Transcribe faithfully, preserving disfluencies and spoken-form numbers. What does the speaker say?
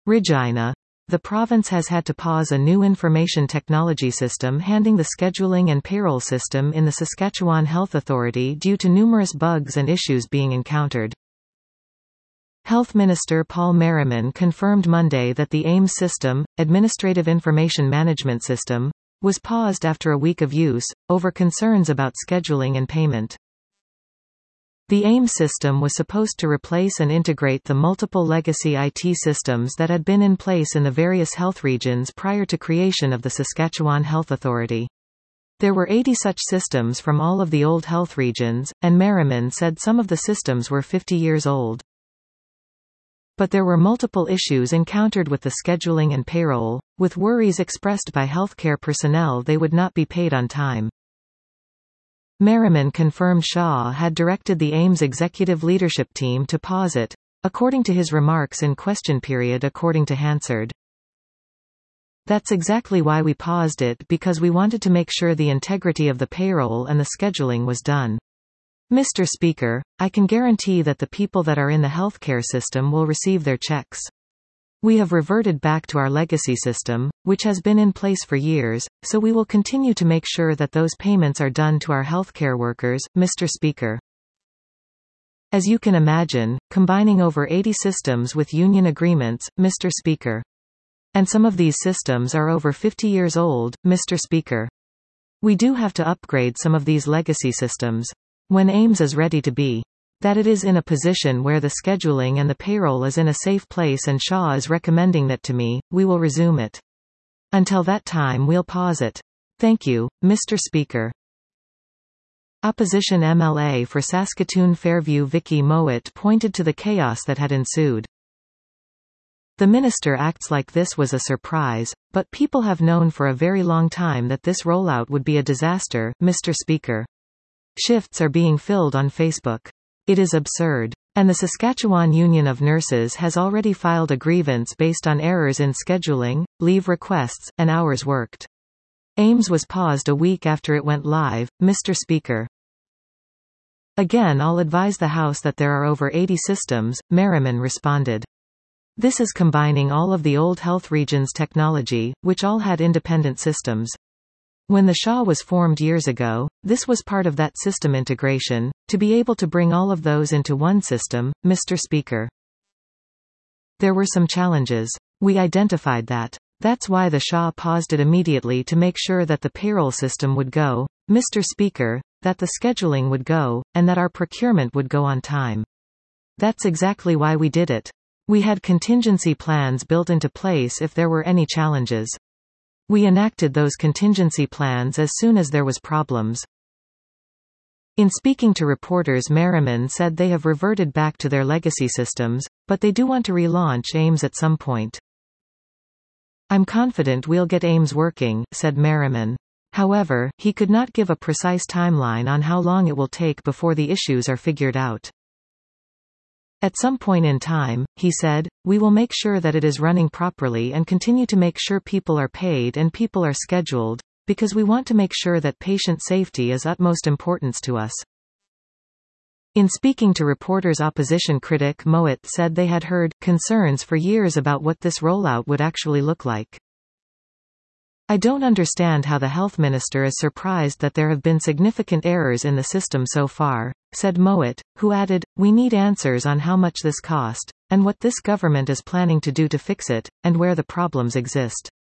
Regina. The province has had to pause a new information technology system handling the scheduling and payroll system in the Saskatchewan Health Authority due to numerous bugs and issues being encountered. Health Minister Paul Merriman confirmed Monday that the A I M S system, Administrative Information Management System, was paused after a week of use, over concerns about scheduling and payment. The A I M S system was supposed to replace and integrate the multiple legacy I T systems that had been in place in the various health regions prior to creation of the Saskatchewan Health Authority. There were eighty such systems from all of the old health regions, and Merriman said some of the systems were fifty years old. But there were multiple issues encountered with the scheduling and payroll, with worries expressed by healthcare personnel they would not be paid on time. Merriman confirmed Shaw had directed the A I M S executive leadership team to pause it, according to his remarks in question period according to Hansard. That's exactly why we paused it, because we wanted to make sure the integrity of the payroll and the scheduling was done. Mister Speaker, I can guarantee that the people that are in the healthcare system will receive their checks. We have reverted back to our legacy system, which has been in place for years, so we will continue to make sure that those payments are done to our healthcare workers, Mister Speaker. As you can imagine, combining over eighty systems with union agreements, Mister Speaker. And some of these systems are over fifty years old, Mister Speaker. We do have to upgrade some of these legacy systems. When A I M S is ready to be. That it is in a position where the scheduling and the payroll is in a safe place and Shaw is recommending that to me, we will resume it. Until that time we'll pause it. Thank you, Mister Speaker. Opposition M L A for Saskatoon Fairview Vicky Mowat pointed to the chaos that had ensued. The minister acts like this was a surprise, but people have known for a very long time that this rollout would be a disaster, Mister Speaker. Shifts are being filled on Facebook. It is absurd. And the Saskatchewan Union of Nurses has already filed a grievance based on errors in scheduling, leave requests, and hours worked. A I M S was paused a week after it went live, Mister Speaker. Again, I'll advise the House that there are over eighty systems, Merriman responded. This is combining all of the old health regions' technology, which all had independent systems. When the Shaw was formed years ago, this was part of that system integration, to be able to bring all of those into one system, Mister Speaker. There were some challenges. We identified that. That's why the Shaw paused it immediately to make sure that the payroll system would go, Mister Speaker, that the scheduling would go, and that our procurement would go on time. That's exactly why we did it. We had contingency plans built into place if there were any challenges. We enacted those contingency plans as soon as there was problems. In speaking to reporters, Merriman said they have reverted back to their legacy systems, but they do want to relaunch A I M S at some point. I'm confident we'll get A I M S working, said Merriman. However, he could not give a precise timeline on how long it will take before the issues are figured out. At some point in time, he said, we will make sure that it is running properly and continue to make sure people are paid and people are scheduled, because we want to make sure that patient safety is utmost importance to us. In speaking to reporters, opposition critic Mowat said they had heard concerns for years about what this rollout would actually look like. I don't understand how the health minister is surprised that there have been significant errors in the system so far, said Mowat, who added, we need answers on how much this cost, and what this government is planning to do to fix it, and where the problems exist.